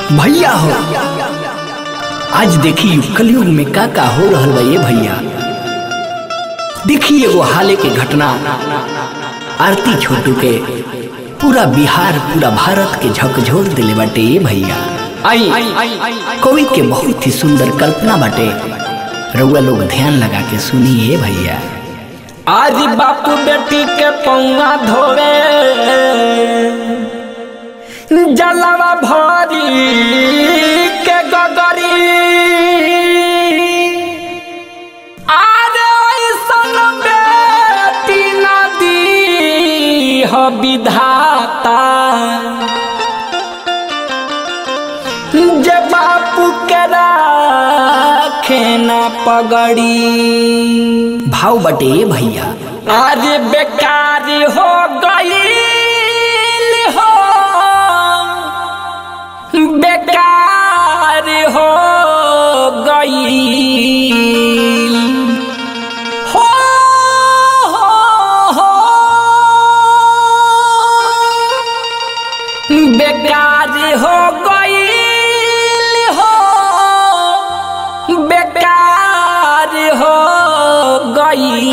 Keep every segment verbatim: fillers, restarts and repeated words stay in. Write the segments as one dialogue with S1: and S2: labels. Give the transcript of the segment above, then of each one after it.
S1: भैया हो आज देखी कलयुग में का का हो रहल बा ये भैया। देखी एगो हाले के घटना आरती छोटू के पूरा बिहार पूरा भारत के झकझोर दिले बाटे ये भैया। आई कवि के बहुत ही सुंदर कल्पना बाटे, रउआ लोग ध्यान लगा के सुनिए भैया।
S2: आज बापू बेटी के पौआ धोवे जलवा भरी के गगरी, आज ऐसन बेटी नदी हो विधाता, जे बापू के राखे ना पगड़ी।
S1: भाव बटे भैया
S2: आज बेकार हो गई हो, बेकार हो गई हो, हो, हो बेकार हो गई हो, बेकार हो गई।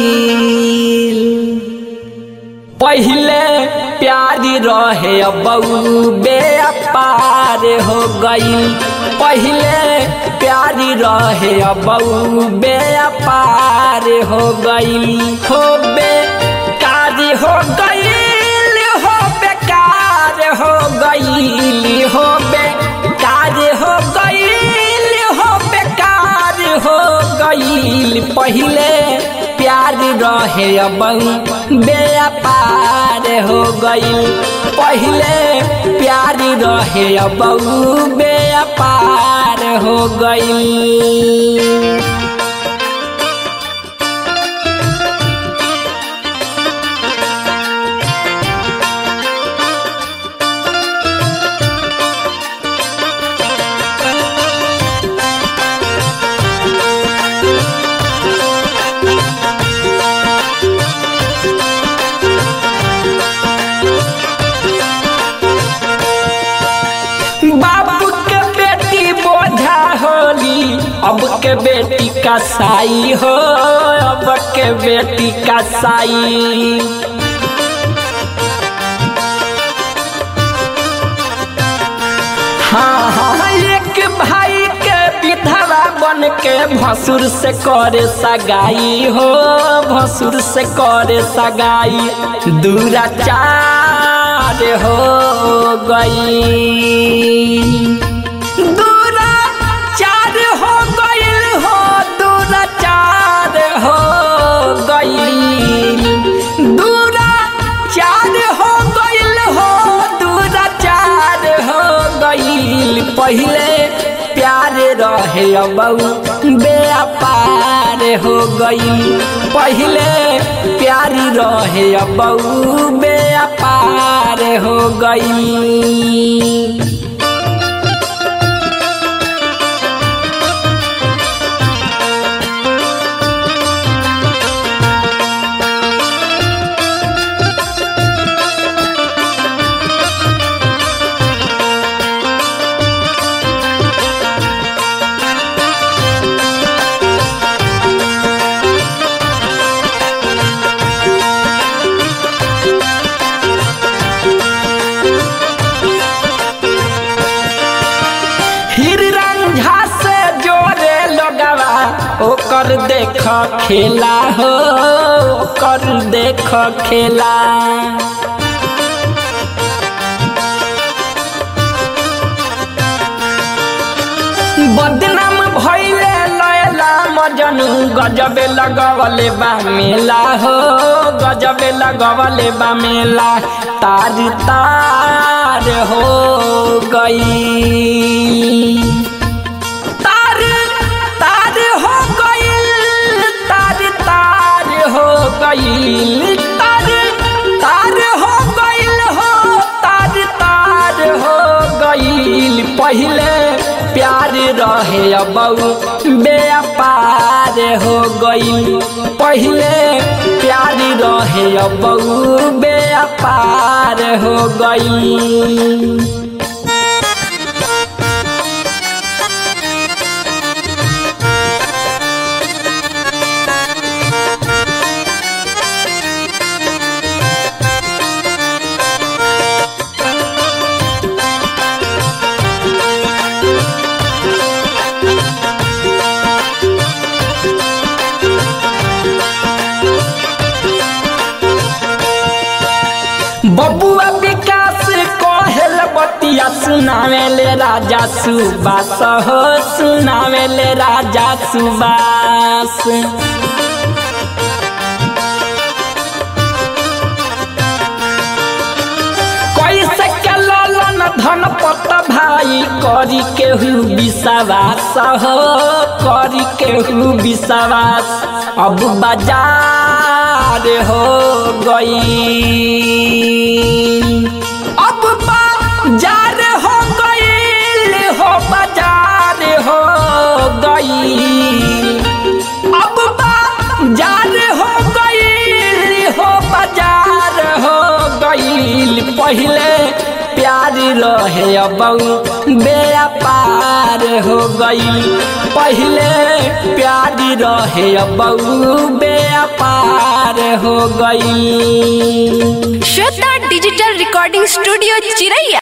S2: पहले प्यारी रहे बहू बेअपार हो गई, पहले प्यारी रहे बहू बेअपार हो गई। हो बेकार हो गई हो, बेकार हो गई हो, बेकार हो गई हो, बेकार हो गई। पहले प्यार रहे बहू बेअपार हो गई, पहले प्यार रहे बहू बेअपार हो गई। बाबू के बेटी बोझा होली, अब के बेटी का साई हो, अब के बेटी का साई। हाँ हाँ एक भाई के विधवा बन के भसुर से करे सगाई हो, भसुर से करे सगाई। दुराचार हो गई, दुराचार हो गई हो, दुराचार हो गई, दुराचार हो गई हो, दुराचार हो गई। पहले प्यार रहे बहू बेअपार हो गई, पहले प्यारी रहे बहू बेअपार हो गई। ओकर देख खेला हो, ओकर देख खेला। बदनाम भइले लैला मजनू, गजबे लगवले बा मेला हो, गजबे लगवले बा मेला। तार तार हो गई, तार तार हो गई, तार तार हो गई, तार तार हो गई हो, तार तार हो गई। पहले प्यार रहे बहू बेअपार हो गई, पहले प्यार रहे बहू बेअपार हो गई। बतिया सुनावेले राजा सुबास हो सुनावेले राजा सुबास। कैसे के लालन धन पत भाई करी केहू विश्वास हो करी केहू विश्वास। अब बाजार हो गई अब बाजार हो गई हो बाजार हो गई अब बाजार हो गई हो बाजार हो गई। पहले प्यार रहे अब व्यापार हो गई पहले प्यार रहे अब व्यापार हो गई।
S3: श्वेता डिजिटल रिकॉर्डिंग स्टूडियो चिरैया।